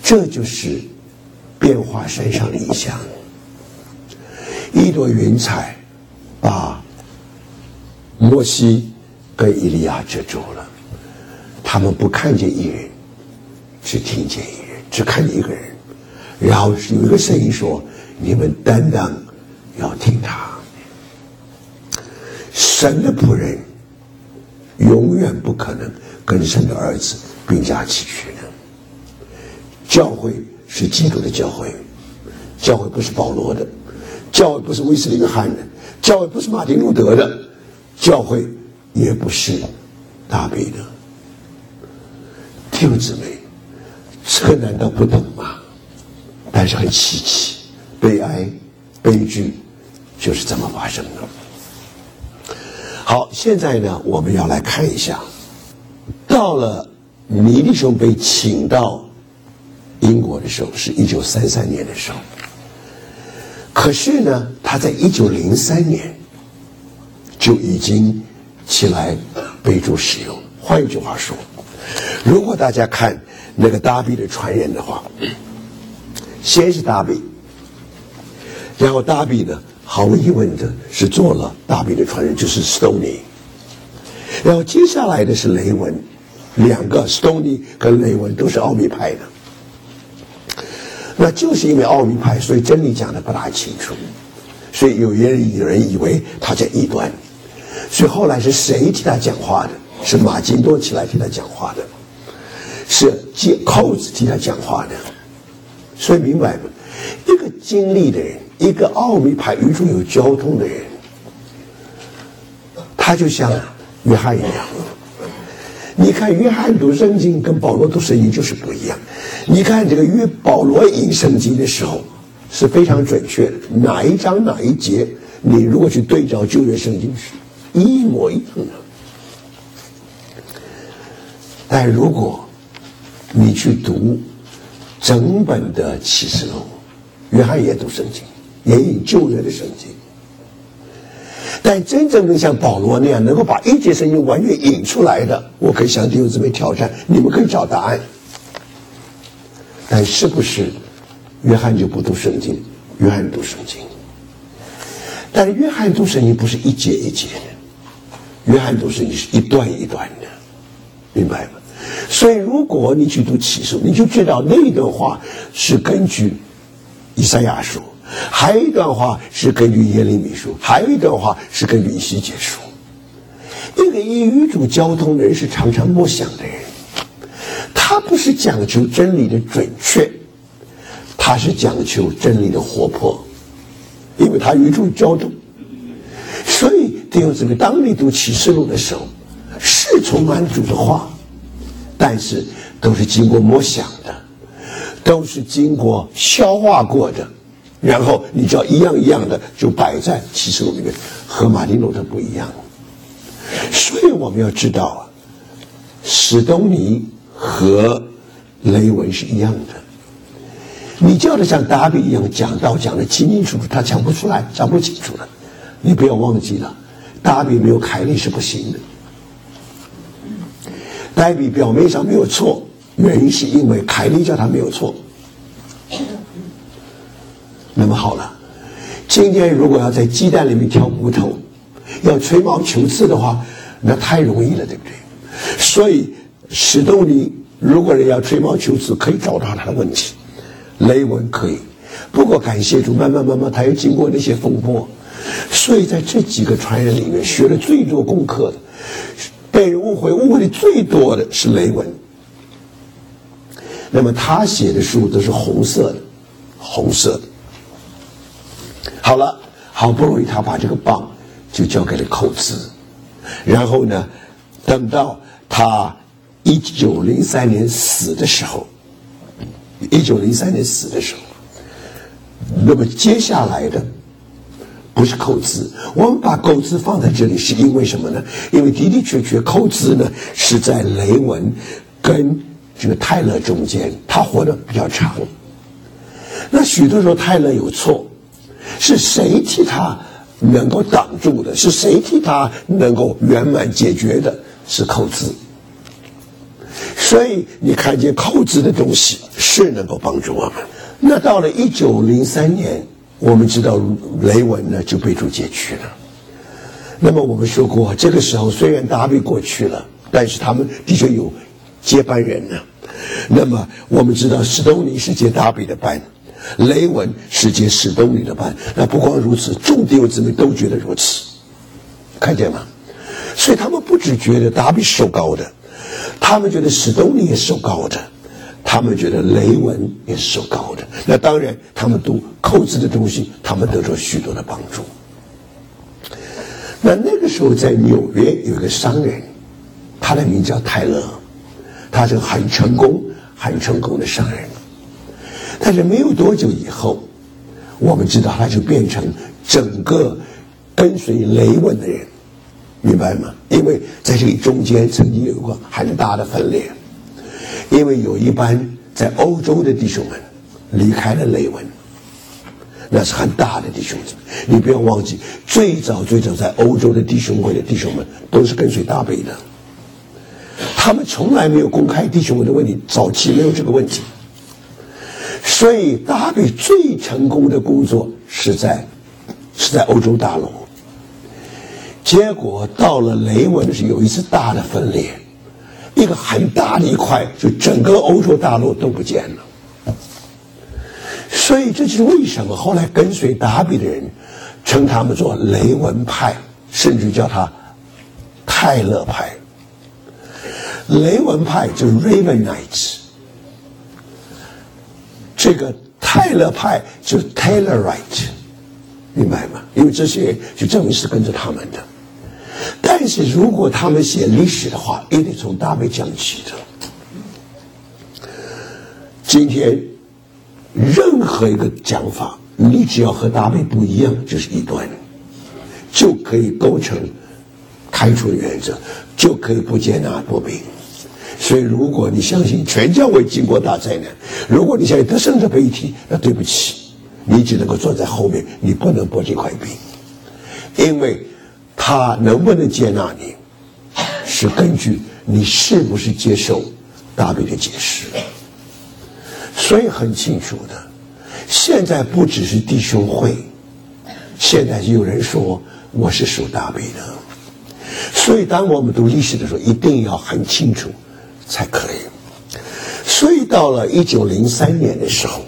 这就是变化山上的意象。一朵云彩把摩西跟以利亚遮住了，他们不看见一人，只听见一人，只看见一个人。然后有一个声音说：你们担当要听他。神的仆人永远不可能跟神的儿子并驾齐驱的。教会是基督的教会，教会不是保罗的，教会不是威斯利约翰的，教会不是马丁路德的，教会也不是大卫的。弟兄姊妹，这个难道不懂吗？但是很稀奇，悲哀、悲剧就是这么发生的。好，现在呢，我们要来看一下，到了米利兄被请到英国的时候，是1933年的时候。可是呢，他在1903年就已经起来备注使用。换一句话说，如果大家看那个达比的传人的话，先是达比，然后达比呢，毫无疑问的是做了达比的传人，就是 Stoney， 然后接下来的是雷文，两个 Stoney 跟雷文都是奥秘派的。那就是因为奥秘派，所以真理讲的不大清楚，所以有人以为他在异端，所以后来是谁替他讲话的？是马金多起来替他讲话的，是寇子替他讲话的。所以明白吗？一个经历的人，一个奥秘派与主有交通的人，他就像约翰一样。你看约翰读圣经跟保罗读圣经就是不一样。你看这个保罗引圣经的时候是非常准确的，哪一章哪一节，你如果去对照旧约圣经是一模一样的。但如果你去读整本的启示录，约翰也读圣经，也引旧约的圣经，但真正能像保罗那样能够把一节圣经完全引出来的，我可以向弟兄姊妹挑战，你们可以找答案。但是不是约翰就不读圣经？约翰读圣经，但是约翰读圣经不是一节一节的，约翰读圣经是一段一段的，明白吗？所以如果你去读启示录，你就知道那一段话是根据以赛亚书，还有一段话是根据耶利米书，还有一段话是根据以西结书。一个与主交通的人是常常默想的人，他不是讲求真理的准确，他是讲求真理的活泼，因为他与主交通。所以弟兄姊妹，当你读启示录的时候，是充满主的话，但是都是经过默想的，都是经过消化过的，然后你只要一样一样的就摆在启示录里面，和马丁路德不一样。所以我们要知道啊，史东尼和雷文是一样的。你叫他像达比一样讲道讲得清清楚楚，他讲不出来，讲不清楚了。你不要忘记了，达比没有凯利是不行的。达比表面上没有错，原因是因为凯利叫他没有错。那么好了，今天如果要在鸡蛋里面挑骨头，要吹毛求疵的话，那太容易了，对不对？所以史东尼如果人要吹毛求疵，可以找到他的问题，雷文可以。不过感谢主，慢慢他又经过那些风波，所以在这几个传人里面学了最多功课的，被人误会的最多的是雷文。那么他写的书都是红色的。好了，好不容易他把这个棒就交给了寇兹，然后呢，等到他1903年死的时候，那么接下来的不是寇兹，我们把寇兹放在这里是因为什么呢？因为的确寇兹呢是在雷文跟这个泰勒中间，他活得比较长。那许多时候泰勒有错，是谁替他能够挡住的？是谁替他能够圆满解决的？是寇兹。 所以你看见扣子的东西是能够帮助我们。那到了1903年，我们知道雷文呢就被主解去了。那么我们说过，这个时候虽然达比过去了，但是他们的确有接班人呢。那么我们知道史东尼是接达比的班，雷文是接史东尼的班。那不光如此，众弟兄姊妹都觉得如此，看见吗？所以他们不只觉得达比受高的，他们觉得史东尼也受高的，他们觉得雷文也是受高的。那当然他们读扣子的东西，他们得到许多的帮助。那个时候在纽约有一个商人，他的名叫泰勒，他是很成功的商人。但是没有多久以后，我们知道他就变成整个跟随雷文的人，明白吗？因为在这里中间曾经有一个很大的分裂，因为有一班在欧洲的弟兄们离开了雷文，那是很大的弟兄姊妹。你不要忘记，最早在欧洲的弟兄会的弟兄们都是跟随达比的，他们从来没有公开弟兄们的问题，早期没有这个问题。所以达比最成功的工作是在欧洲大陆。结果到了雷文是有一次大的分裂，一个很大的一块，就整个欧洲大陆都不见了。所以这就是为什么后来跟随达比的人称他们做雷文派，甚至叫他泰勒派。雷文派就是 Ravenites， 这个泰勒派就是 Taylorite， 明白吗？因为这些就证明是跟着他们的。但是如果他们写历史的话，一定从达比讲起的。今天任何一个讲法，你只要和达比不一样，就是异端，就可以构成开除的原则，就可以不接纳不明。所以如果你相信全教会经过大灾难，如果你相信得胜者被提，那对不起，你只能够坐在后面，你不能剥这块饼，因为他能不能接纳你，是根据你是不是接受达比的解释。所以很清楚的，现在不只是弟兄会，现在有人说我是属达比的。所以当我们读历史的时候，一定要很清楚才可以。所以到了1903年的时候，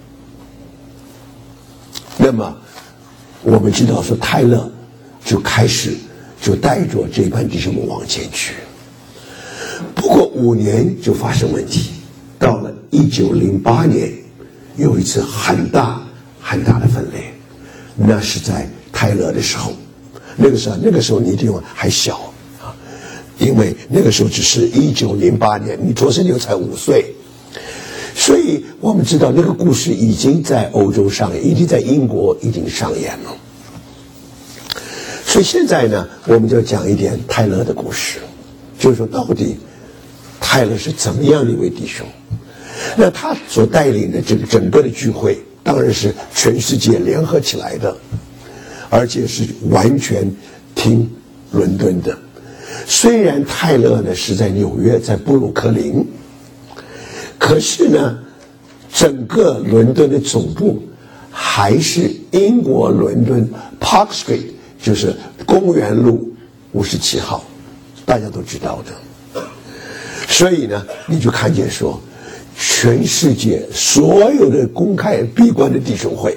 那么我们知道说泰勒就开始就带着这班弟兄们往前去。不过5年就发生问题，到了1908年有一次很大的分裂，那是在泰勒的时候。那个时候你弟兄还小啊，因为那个时候只是1908年，你卓胜牛才5岁，所以我们知道那个故事已经在欧洲上演，已经在英国已经上演了。所以现在呢，我们就讲一点泰勒的故事，就是说到底泰勒是怎么样的一位弟兄。那他所带领的这个整个的聚会，当然是全世界联合起来的，而且是完全听伦敦的。虽然泰勒呢是在纽约，在布鲁克林，可是呢，整个伦敦的总部还是英国伦敦 Park Street， 就是公园路57号，大家都知道的。所以呢，你就看见说，全世界所有的公开闭关的弟兄会，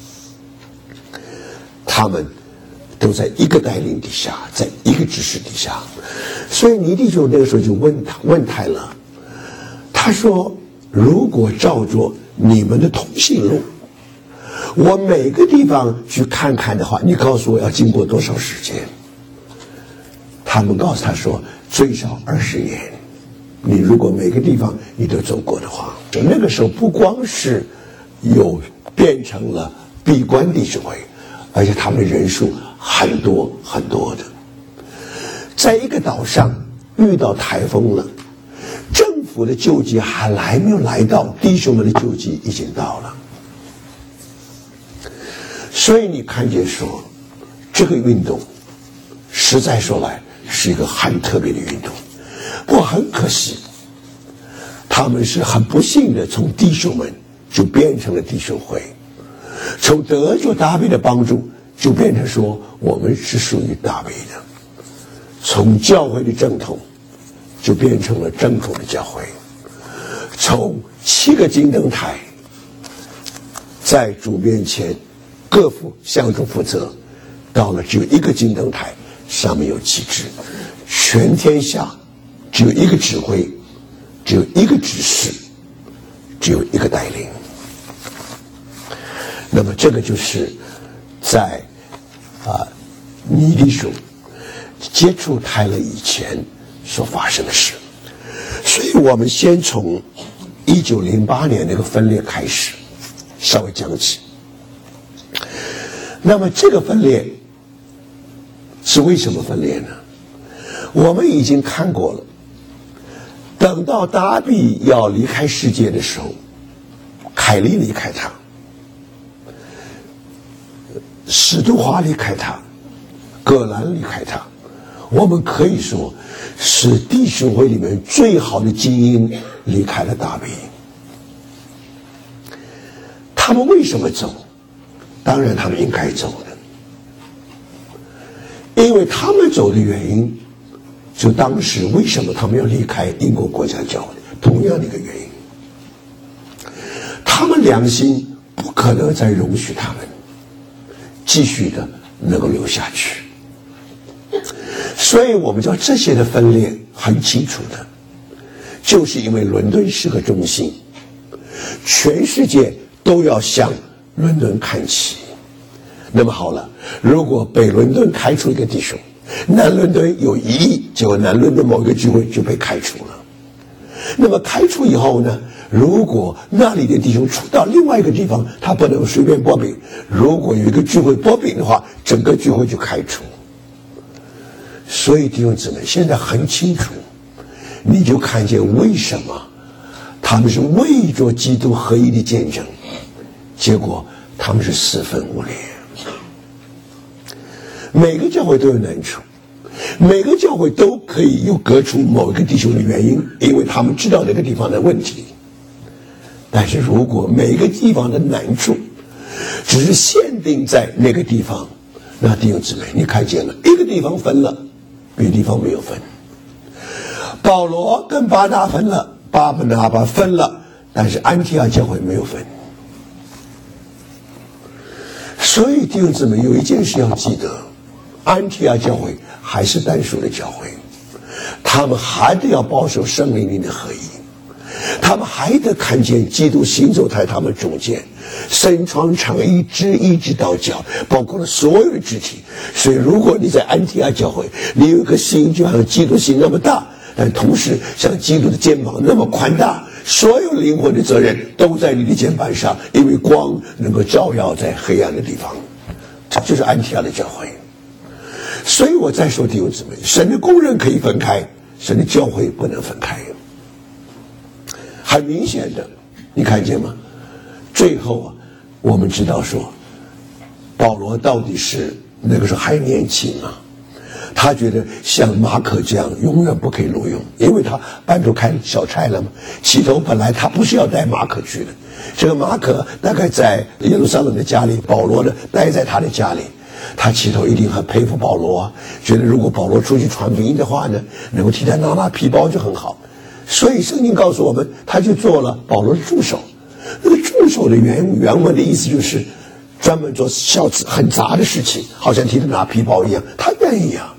他们都在一个带领底下，在一个指示底下。所以尼弟兄那个时候就问泰勒，他说：“如果照着你们的通信录，我每个地方去看看的话，你告诉我要经过多少时间？”他们告诉他说：“最少20年。你如果每个地方你都走过的话。”那个时候不光是有变成了闭关弟兄会，而且他们人数很多很多的。在一个岛上遇到台风了，政府的救济还没有来到，弟兄们的救济已经到了。所以你看见说，这个运动实在说来是一个很特别的运动。不过很可惜， 他们是很不幸的，从弟兄们就变成了弟兄会，从得着大卫的帮助就变成说我们是属于大卫的，从教会的正统就变成了正统的教会，从7个金灯台在主面前各相主负责，到了只有1个金灯台，上面有旗帜，全天下只有1个指挥，只有1个指示，只有1个带领。那么这个就是在尼底属接触泰勒以前所发生的事。所以我们先从1908年那个分裂开始稍微讲起。那么这个分裂是为什么分裂呢？我们已经看过了，等到达比要离开世界的时候，凯利离开他，史都华离开他，葛兰离开他，我们可以说是弟兄会里面最好的精英离开了达比。他们为什么走？当然他们应该走的，因为他们走的原因就当时为什么他们要离开英国国家教会同样的一个原因，他们良心不可能再容许他们继续的能够留下去。所以我们知道这些的分裂很清楚的，就是因为伦敦是个中心，全世界都要向伦敦看齐。那么好了，如果北伦敦开除一个弟兄，南伦敦有异议，结果南伦敦某一个聚会就被开除了。那么开除以后呢，如果那里的弟兄出到另外一个地方，他不能随便擘饼，如果有一个聚会擘饼的话，整个聚会就开除。所以弟兄姊妹现在很清楚，你就看见为什么他们是为着基督合一的见证，结果他们是四分五裂。每个教会都有难处，每个教会都可以有革除某一个弟兄的原因，因为他们知道那个地方的问题。但是如果每个地方的难处只是限定在那个地方，那弟兄姊妹你看见了，一个地方分了，别的地方没有分。保罗跟巴拿分了，巴拿巴分了，但是安提阿教会没有分。所以弟兄姊妹有一件事要记得，安提阿教会还是单数的教会，他们还得要保守圣灵里的合一，他们还得看见基督行走在他们中间，身穿长衣，一直到脚，包括了所有的肢体。所以如果你在安提阿教会，你有一个心就像基督心那么大，但同时像基督的肩膀那么宽大，所有灵魂的责任都在你的肩膀上，因为光能够照耀在黑暗的地方。这就是安提阿的教会。所以我再说弟兄姊妹，神的工人可以分开，神的教会不能分开。很明显的，你看见吗？最后我们知道说，保罗到底是那个时候还年轻啊，他觉得像马可这样永远不可以录用，因为他班主开小差了嘛。起头本来他不是要带马可去的，这个马可大概在耶路撒冷的家里，保罗呢待在他的家里。他起头一定很佩服保罗，觉得如果保罗出去传福音的话呢，能够替他拿皮包就很好。所以圣经告诉我们，他就做了保罗的助手。那个助手的原文的意思就是专门做小很杂的事情，好像替他拿皮包一样，他愿意啊。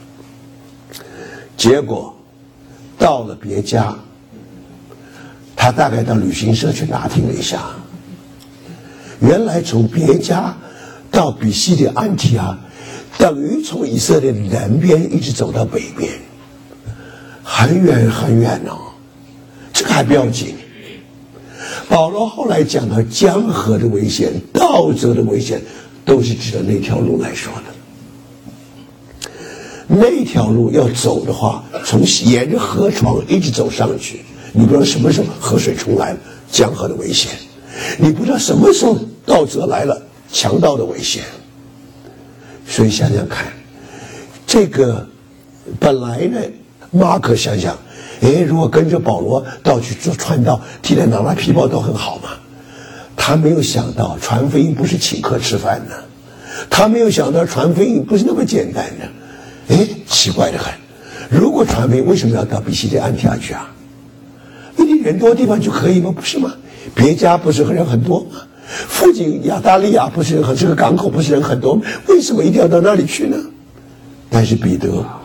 结果到了别家，他大概到旅行社去打听了一下，原来从别家到比西的安提阿，等于从以色列的南边一直走到北边，很远很远哦。这个还不要紧，保罗后来讲到江河的危险、道泽的危险，都是指着那条路来说的。那条路要走的话，从沿着河床一直走上去，你不知道什么时候河水冲来了，江河的危险；你不知道什么时候道泽来了，强盗的危险。所以想想看，这个本来呢，马可想想如果跟着保罗到去做传道，替他拿皮包都很好嘛。他没有想到传福音不是请客吃饭的，他没有想到传福音不是那么简单的。奇怪得很，如果传福音为什么要到比西底安提阿去啊？你人多的地方就可以吗？不是吗？别家不是人很多吗？附近亚大利亚不是这个港口不是人很多吗？为什么一定要到那里去呢？但是彼得